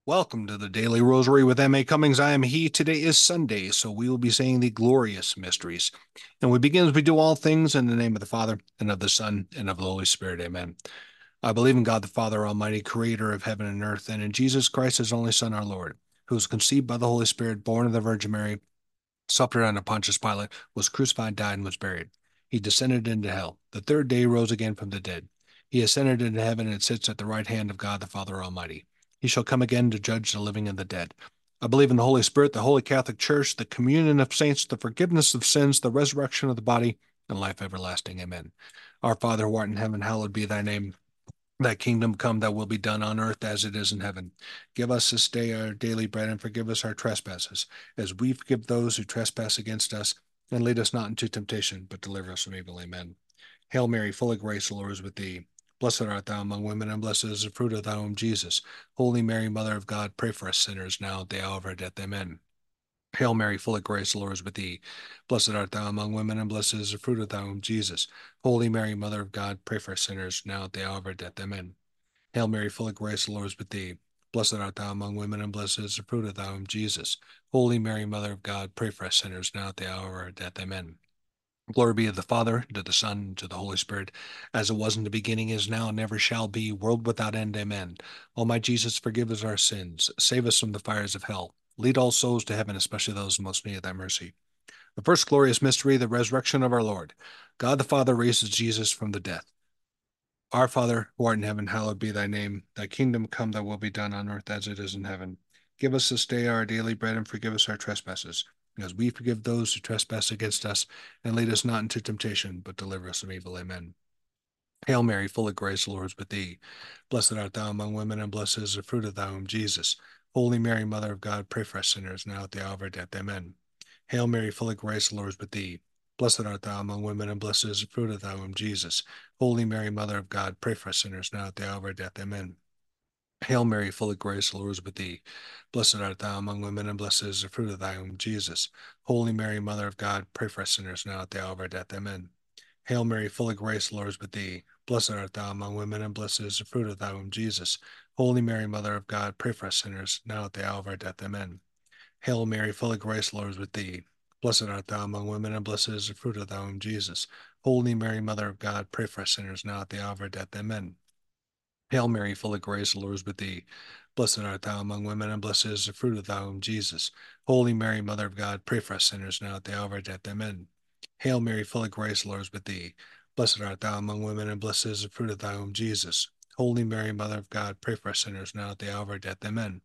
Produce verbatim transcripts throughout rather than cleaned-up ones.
Welcome to the Daily Rosary with M A. Cummings. I am he. Today is Sunday, so we will be saying the glorious mysteries. And we begin as we do all things in the name of the Father, and of the Son, and of the Holy Spirit. Amen. I believe in God the Father Almighty, creator of heaven and earth, and in Jesus Christ, his only Son, our Lord, who was conceived by the Holy Spirit, born of the Virgin Mary, suffered under Pontius Pilate, was crucified, died, and was buried. He descended into hell. The third day rose again from the dead. He ascended into heaven and sits at the right hand of God the Father Almighty. He shall come again to judge the living and the dead. I believe in the Holy Spirit, the Holy Catholic Church, the communion of saints, the forgiveness of sins, the resurrection of the body, and life everlasting. Amen. Our Father who art in heaven, hallowed be thy name. Thy kingdom come, that will be done on earth as it is in heaven. Give us this day our daily bread, and forgive us our trespasses, as we forgive those who trespass against us. And lead us not into temptation, but deliver us from evil. Amen. Hail Mary, full of grace, the Lord is with thee. Blessed art thou among women, and blessed is the fruit of thy womb, Jesus. Holy Mary, Mother of God, pray for us sinners now at the hour of our death. Amen. Hail Mary, full of grace, the Lord is with thee. Blessed art thou among women, and blessed is the fruit of thy womb, Jesus. Holy Mary, Mother of God, pray for us sinners now at the hour of our death. Amen. Hail Mary, full of grace, the Lord is with thee. Blessed art thou among women, and blessed is the fruit of thy womb, Jesus. Holy Mary, Mother of God, pray for us sinners now at the hour of our death. Amen. Glory be to the Father, to the Son, and to the Holy Spirit, as it was in the beginning, is now, and never shall be, world without end. Amen. O my Jesus, forgive us our sins. Save us from the fires of hell. Lead all souls to heaven, especially those most need of thy mercy. The first glorious mystery, the resurrection of our Lord. God the Father raises Jesus from the death. Our Father, who art in heaven, hallowed be thy name. Thy kingdom come, thy will be done on earth as it is in heaven. Give us this day our daily bread, and forgive us our trespasses, as we forgive those who trespass against us. And lead us not into temptation, but deliver us from evil. Amen. Hail Mary, full of grace, the Lord is with thee. Blessed art thou among women, and blessed is the fruit of thy womb, Jesus. Holy Mary, Mother of God, pray for us sinners, now at the hour of our death. Amen. Hail Mary, full of grace, the Lord is with thee. Blessed art thou among women, and blessed is the fruit of thy womb, Jesus. Holy Mary, Mother of God, pray for us sinners, now at the hour of our death. Amen. Hail Mary, full of grace, the Lord is with thee. Blessed art thou among women, and blessed is the fruit of thy womb, Jesus. Holy Mary, Mother of God, pray for us sinners, now at the hour of our death. Amen. Hail Mary, full of grace, the Lord is with thee. Blessed art thou among women, and blessed is the fruit of thy womb, Jesus. Holy Mary, Mother of God, pray for us sinners, now at the hour of our death. Amen. Hail Mary, full of grace, the Lord is with thee. Blessed art thou among women, and blessed is the fruit of thy womb, Jesus. Holy Mary, Mother of God, pray for us sinners, now at the hour of our death. Amen. Hail Mary, full of grace, the Lord is with thee. Blessed art thou among women, and blessed is the fruit of thy womb, Jesus. Holy Mary, Mother of God, pray for us sinners, now at the hour of our death. Amen. Hail Mary, full of grace, the Lord is with thee. Blessed art thou among women, and blessed is the fruit of thy womb, Jesus. Holy Mary, Mother of God, pray for us sinners, now at the hour of our death. Amen.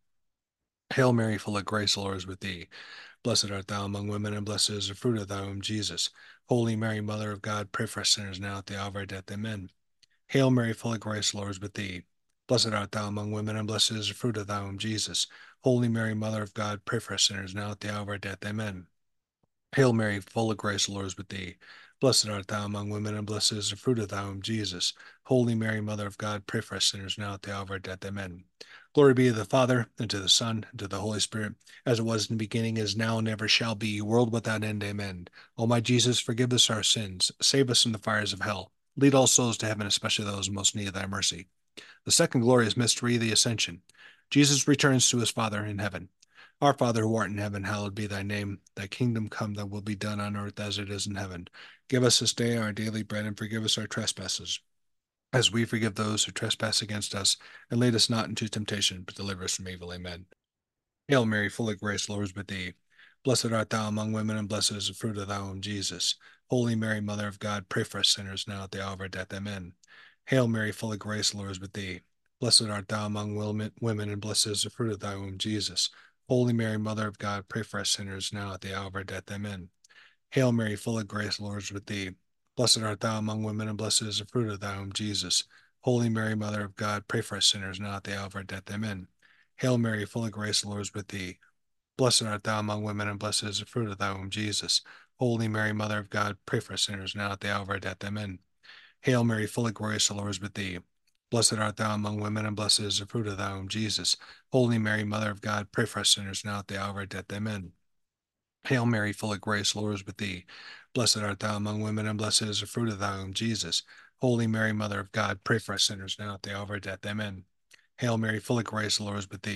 Hail Mary, full of grace, the Lord is with thee. Blessed art thou among women, and blessed is the fruit of thy womb, Jesus. Holy Mary, Mother of God, pray for us sinners now at the hour of our death. Amen. Hail Mary, full of grace, the Lord is with thee. Blessed art thou among women, and blessed is the fruit of thy womb, Jesus. Holy Mary, Mother of God, pray for us sinners now at the hour of our death. Amen. Hail Mary, full of grace, the Lord is with thee. Blessed art thou among women, and blessed is the fruit of thy womb, Jesus. Holy Mary, Mother of God, pray for us sinners now at the hour of our death. Amen. Glory be to the Father, and to the Son, and to the Holy Spirit, as it was in the beginning, is now, and ever shall be, world without end. Amen. O my Jesus, forgive us our sins, save us from the fires of hell. Lead all souls to heaven, especially those in most need of thy mercy. The second glorious mystery, the Ascension. Jesus returns to his Father in heaven. Our Father who art in heaven, hallowed be thy name. Thy kingdom come, thy will be done on earth as it is in heaven. Give us this day our daily bread, and forgive us our trespasses, as we forgive those who trespass against us. And lead us not into temptation, but deliver us from evil. Amen. Hail Mary, full of grace, the Lord is with thee. Blessed art thou among women, and blessed is the fruit of thy womb, Jesus. Holy Mary, Mother of God, pray for us sinners now at the hour of our death. Amen. Hail Mary, full of grace, the Lord is with thee. Blessed art thou among women, and blessed is the fruit of thy womb, Jesus. Holy Mary, Mother of God, pray for us sinners now at the hour of our death. Amen. Hail Mary, full of grace, the Lord is with thee. Blessed art thou among women, and blessed is the fruit of thy womb, Jesus. Holy Mary, Mother of God, pray for us sinners now at the hour of our death. Amen. Hail Mary, full of grace, the Lord is with thee. Blessed art thou among women, and blessed is the fruit of thy womb, Jesus. Holy Mary, Mother of God, pray for us sinners now at the hour of our death. Amen. Hail Mary, full of grace, the Lord is with thee. Blessed art thou among women, and blessed is the fruit of thy womb, Jesus. Holy Mary, Mother of God, pray for us sinners now at the hour of our death. Amen. Hail Mary, full of grace, the Lord is with thee. Blessed art thou among women, and blessed is the fruit of thy womb, Jesus. Holy Mary, Mother of God, pray for us sinners now at the hour of our death. Amen. Hail Mary, full of grace, the Lord is with thee.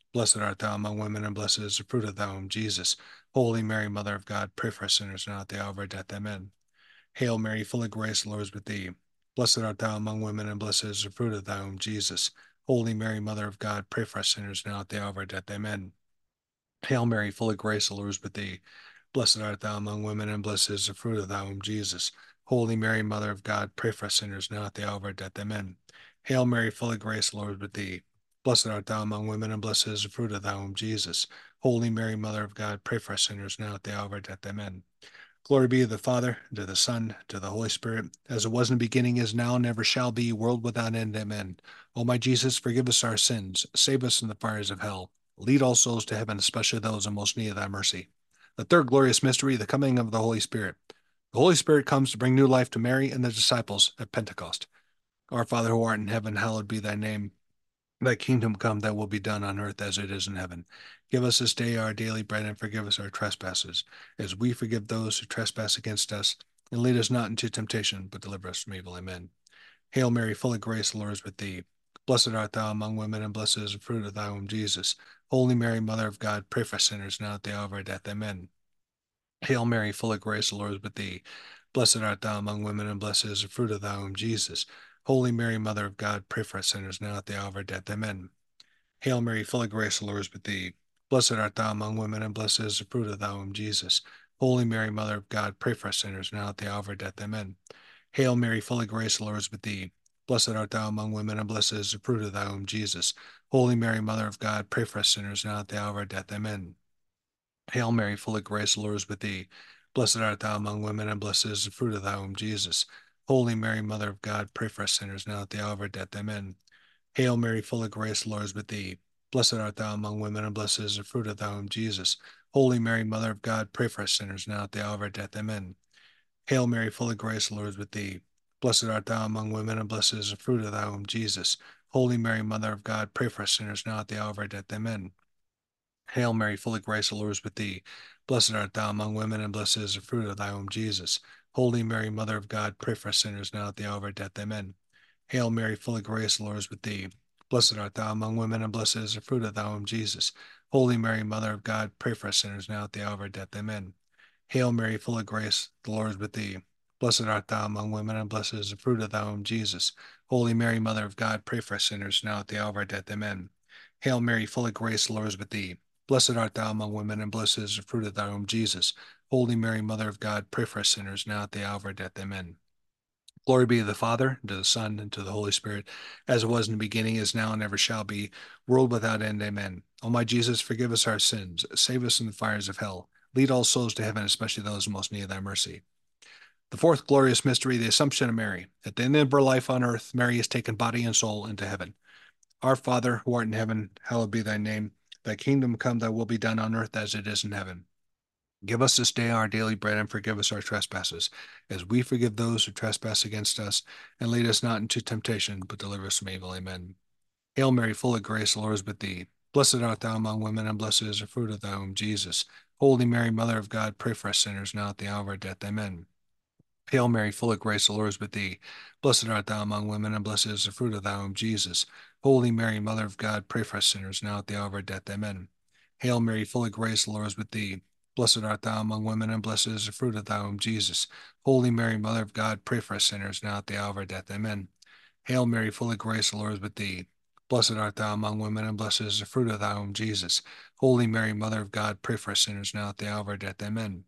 Blessed art thou among women, and blessed is the fruit of thy womb, Jesus. Holy Mary, Mother of God, pray for us sinners now at the hour of our death. Amen. Hail Mary, full of grace, the Lord is with thee. Blessed art thou among women, and blessed is the fruit of thy womb, Jesus. Holy Mary, Mother of God, pray for us sinners now at the hour of our death. Amen. Hail Mary, full of grace, the Lord is with thee. Blessed art thou among women, and blessed is the fruit of thy womb, Jesus. Holy Mary, Mother of God, pray for us sinners now at the hour of our death. Amen. Hail Mary, full of grace, the Lord is with thee. Blessed art thou among women, and blessed is the fruit of thy womb, Jesus. Holy Mary, Mother of God, pray for us sinners now at the hour of our death. Amen. Glory be to the Father, to the Son, to the Holy Spirit, as it was in the beginning, is now, and ever shall be, world without end. Amen. O my Jesus, forgive us our sins, save us from the fires of hell, lead all souls to heaven, especially those in most need of thy mercy. The third glorious mystery, the coming of the Holy Spirit. The Holy Spirit comes to bring new life to Mary and the disciples at Pentecost. Our Father who art in heaven, hallowed be thy name. Thy kingdom come, thy will be done on earth as it is in heaven. Give us this day our daily bread, and forgive us our trespasses, as we forgive those who trespass against us. And lead us not into temptation, but deliver us from evil. Amen. Hail Mary, full of grace, the Lord is with thee. Blessed art thou among women, and blessed is the fruit of thy womb, Jesus. Holy Mary, Mother of God, pray for us sinners now at the hour of our death. Amen. Hail Mary, full of grace, the Lord is with thee. Blessed art thou among women, and blessed is the fruit of thy womb, Jesus. Holy Mary, Mother of God, pray for us sinners now at the hour of our death. Amen. Hail Mary, full of grace, the Lord is with thee. Blessed art thou among women, and blessed is the fruit of thy womb, Jesus. Holy Mary, Mother of God, pray for us sinners now at the hour of our death. Amen. Hail Mary, full of grace, the Lord is with thee. Blessed art thou among women, and blessed is the fruit of thy womb, Jesus. Holy Mary, Mother of God, pray for us sinners now at the hour of our death. Amen. Hail Mary, full of grace, the Lord is with thee. Blessed art thou among women, and blessed is the fruit of thy womb, Jesus. Holy Mary, Mother of God, pray for us sinners now at the hour of our death. Amen. Hail Mary, full of grace, the Lord is with thee. Blessed art thou among women, and blessed is the fruit of thy womb, Jesus. Holy Mary, Mother of God, pray for us sinners now at the hour of our death. Amen. Hail Mary, full of grace, the Lord is with thee. Blessed art thou among women, and blessed is the fruit of thy womb, Jesus. Holy Mary, Mother of God, pray for us sinners now at the hour of our death. Amen. Hail Mary, full of grace, the Lord is with thee. Blessed art thou among women, and blessed is the fruit of thy womb, Jesus. Holy Mary, Mother of God, pray for us sinners now at the hour of our death. Amen. Hail Mary, full of grace, the Lord is with thee. Blessed art thou among women, and blessed is the fruit of thy womb, Jesus. Holy Mary, Mother of God, pray for us sinners now at the hour of our death. Amen. Hail Mary, full of grace, the Lord is with thee. Blessed art thou among women, and blessed is the fruit of thy womb, Jesus. Holy Mary, Mother of God, pray for us sinners now at the hour of our death. Amen. Hail Mary, full of grace, the Lord is with thee. Blessed art thou among women, and blessed is the fruit of thy womb, Jesus. Holy Mary, Mother of God, pray for us sinners now at the hour of our death. Amen. Glory be to the Father, and to the Son, and to the Holy Spirit, as it was in the beginning, is now, and ever shall be, world without end. Amen. O my Jesus, forgive us our sins, save us from the fires of hell, lead all souls to heaven, especially those who most need thy mercy. The fourth glorious mystery, the Assumption of Mary. At the end of her life on earth, Mary has taken body and soul into heaven. Our Father, who art in heaven, hallowed be thy name. Thy kingdom come, thy will be done on earth as it is in heaven. Give us this day our daily bread, and forgive us our trespasses, as we forgive those who trespass against us. And lead us not into temptation, but deliver us from evil. Amen. Hail Mary, full of grace, the Lord is with thee. Blessed art thou among women, and blessed is the fruit of thy womb, Jesus. Holy Mary, Mother of God, pray for us sinners now at the hour of our death. Amen. Hail Mary, full of grace, the Lord is with thee. Blessed art thou among women, and blessed is the fruit of thy womb, Jesus. Holy Mary, Mother of God, pray for us sinners now at the hour of our death. Amen. Hail Mary, full of grace, the Lord is with thee. Blessed art thou among women, and blessed is the fruit of thy womb, Jesus. Holy Mary, Mother of God, pray for us sinners now at the hour of our death. Amen. Hail Mary, full of grace, the Lord is with thee. Blessed art thou among women, and blessed is the fruit of thy womb, Jesus. Holy Mary, Mother of God, pray for us sinners now at the hour of our death. Amen.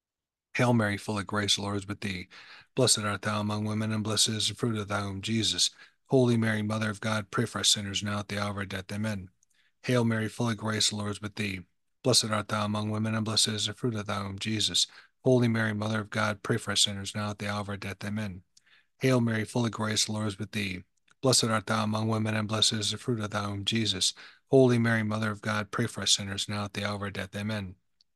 Hail Mary, full of grace, the Lord is with thee. Blessed art thou among women, and blessed is the fruit of thy womb, Jesus. Holy Mary, Mother of God, pray for us sinners now at the hour of our death. Amen. Hail Mary, full of grace, the Lord is with thee. Blessed art thou among women, and blessed is the fruit of thy womb, Jesus. Holy Mary, Mother of God, pray for us sinners now at the hour of our death. Amen. Hail Mary, full of grace, the Lord is with thee. Blessed art thou among women, and blessed is the fruit of thy womb, Jesus. Holy Mary, Mother of God, pray for us sinners now at the hour of our death. Amen.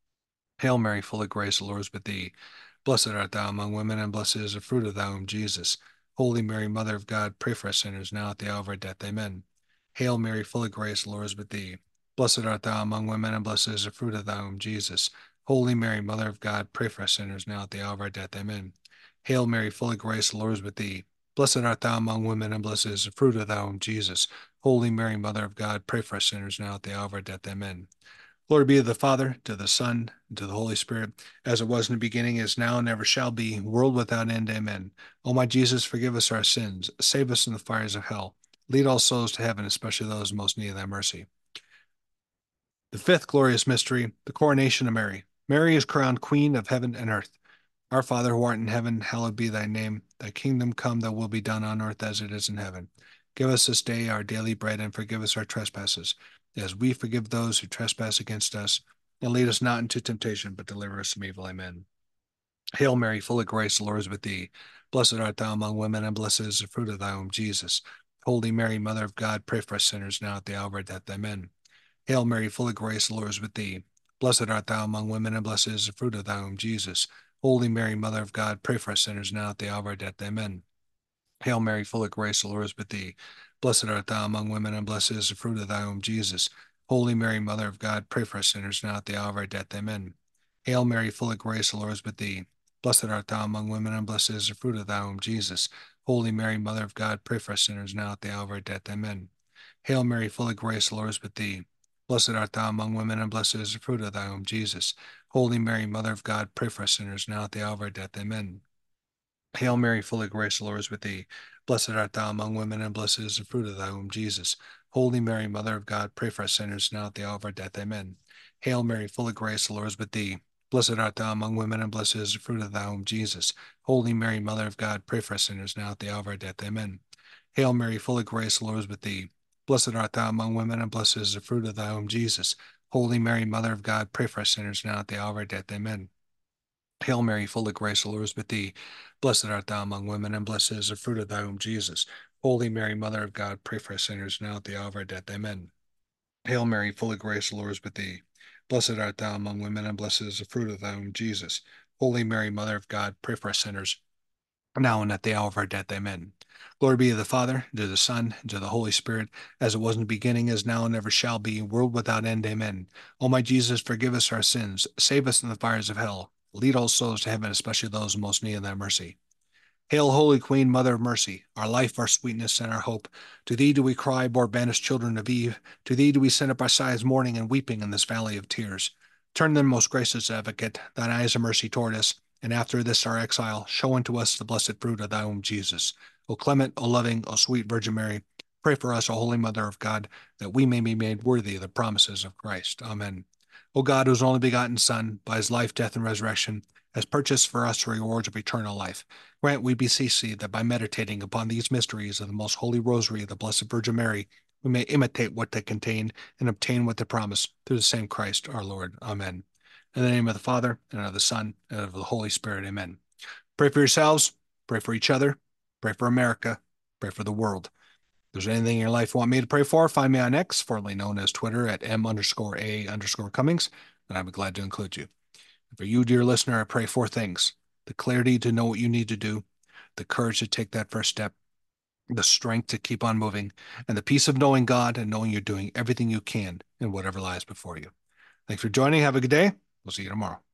Hail Mary, full of grace, the Lord is with thee. Blessed art thou among women, and blessed is the fruit of thy womb, Jesus. Holy Mary, Mother of God, pray for us sinners now at the hour of our death. Amen. Hail Mary, full of grace, the Lord is with thee. Blessed art thou among women, and blessed is the fruit of thy womb, Jesus. Holy Mary, Mother of God, pray for us sinners now at the hour of our death. Amen. Hail Mary, full of grace, the Lord is with thee. Blessed art thou among women, and blessed is the fruit of thy womb, Jesus. Holy Mary, Mother of God, pray for us sinners now at the hour of our death. Amen. Glory be to the Father, to the Son, and to the Holy Spirit, as it was in the beginning, is now, and ever shall be, world without end. Amen. O my Jesus, forgive us our sins, save us from the fires of hell, lead all souls to heaven, especially those most in need of thy mercy. The fifth glorious mystery, the coronation of Mary. Mary is crowned Queen of heaven and earth. Our Father who art in heaven, hallowed be thy name. Thy kingdom come, thy will be done on earth as it is in heaven. Give us this day our daily bread, and forgive us our trespasses, as we forgive those who trespass against us. And lead us not into temptation, but deliver us from evil. Amen. Hail Mary, full of grace, the Lord is with thee. Blessed art thou among women, and blessed is the fruit of thy womb, Jesus. Holy Mary, Mother of God, pray for us sinners now at the hour of death. Amen. Hail Mary, full of grace, the Lord is with thee. Blessed art thou among women, and blessed is the fruit of thy womb, Jesus. Holy Mary, Mother of God, pray for us sinners now at the hour of our death. Amen. Hail Mary, full of grace, the Lord is with thee. Blessed art thou among women, and blessed is the fruit of thy womb, Jesus. Holy Mary, Mother of God, pray for us sinners now at the hour of our death. Amen. Hail Mary, full of grace, the Lord is with thee. Blessed art thou among women, and blessed is the fruit of thy womb, Jesus. Holy Mary, Mother of God, pray for us sinners now at the hour of our death. Amen. Hail Mary, full of grace, the Lord is with thee. Blessed art thou among women, and blessed is the fruit of thy womb, Jesus. Holy Mary, Mother of God, pray for us sinners now at the hour of our death. Amen. Hail Mary, full of grace, the Lord is with thee. Blessed art thou among women, and blessed is the fruit of thy womb, Jesus. Holy Mary, Mother of God, pray for us sinners now at the hour of our death. Amen. Hail Mary, full of grace, the Lord is with thee. Blessed art thou among women, and blessed is the fruit of thy womb, Jesus. Holy Mary, Mother of God, pray for us sinners now at the hour of our death. Amen. Hail Mary, full of grace, the Lord is with thee. Blessed art thou among women, and blessed is the fruit of thy womb, Jesus. Holy Mary, Mother of God, pray for us sinners now at the hour of our death. Amen. Hail Mary, full of grace, the Lord is with thee. Blessed art thou among women, and blessed is the fruit of thy womb, Jesus. Holy Mary, Mother of God, pray for us sinners now at the hour of our death. Amen. Hail Mary, full of grace, the Lord is with thee. Blessed art thou among women, and blessed is the fruit of thy womb, Jesus. Holy Mary, Mother of God, pray for us sinners now and at the hour of our death. Amen. Glory be to the Father, to the Son, and to the Holy Spirit, as it was in the beginning, is now, and ever shall be, world without end. Amen. O my Jesus, forgive us our sins, save us from the fires of hell, lead all souls to heaven, especially those most in need of thy mercy. Hail, Holy Queen, Mother of Mercy, our life, our sweetness, and our hope. To thee do we cry, poor banished children of Eve. To thee do we send up our sighs, mourning and weeping in this valley of tears. Turn then, most gracious Advocate, thine eyes of mercy toward us, and after this our exile, show unto us the blessed fruit of thy womb, Jesus. O clement, O loving, O sweet Virgin Mary, pray for us, O Holy Mother of God, that we may be made worthy of the promises of Christ. Amen. O God, whose only begotten Son, by his life, death, and resurrection, has purchased for us the rewards of eternal life, grant, we beseech thee, that by meditating upon these mysteries of the most holy rosary of the Blessed Virgin Mary, we may imitate what they contain and obtain what they promise, through the same Christ our Lord. Amen. In the name of the Father, and of the Son, and of the Holy Spirit. Amen. Pray for yourselves, pray for each other, pray for America, pray for the world. If there's anything in your life you want me to pray for, find me on X, formerly known as Twitter, at M underscore A underscore Cummings, and I'd be glad to include you. For you, dear listener, I pray four things: the clarity to know what you need to do, the courage to take that first step, the strength to keep on moving, and the peace of knowing God and knowing you're doing everything you can in whatever lies before you. Thanks for joining. Have a good day. We'll see you tomorrow.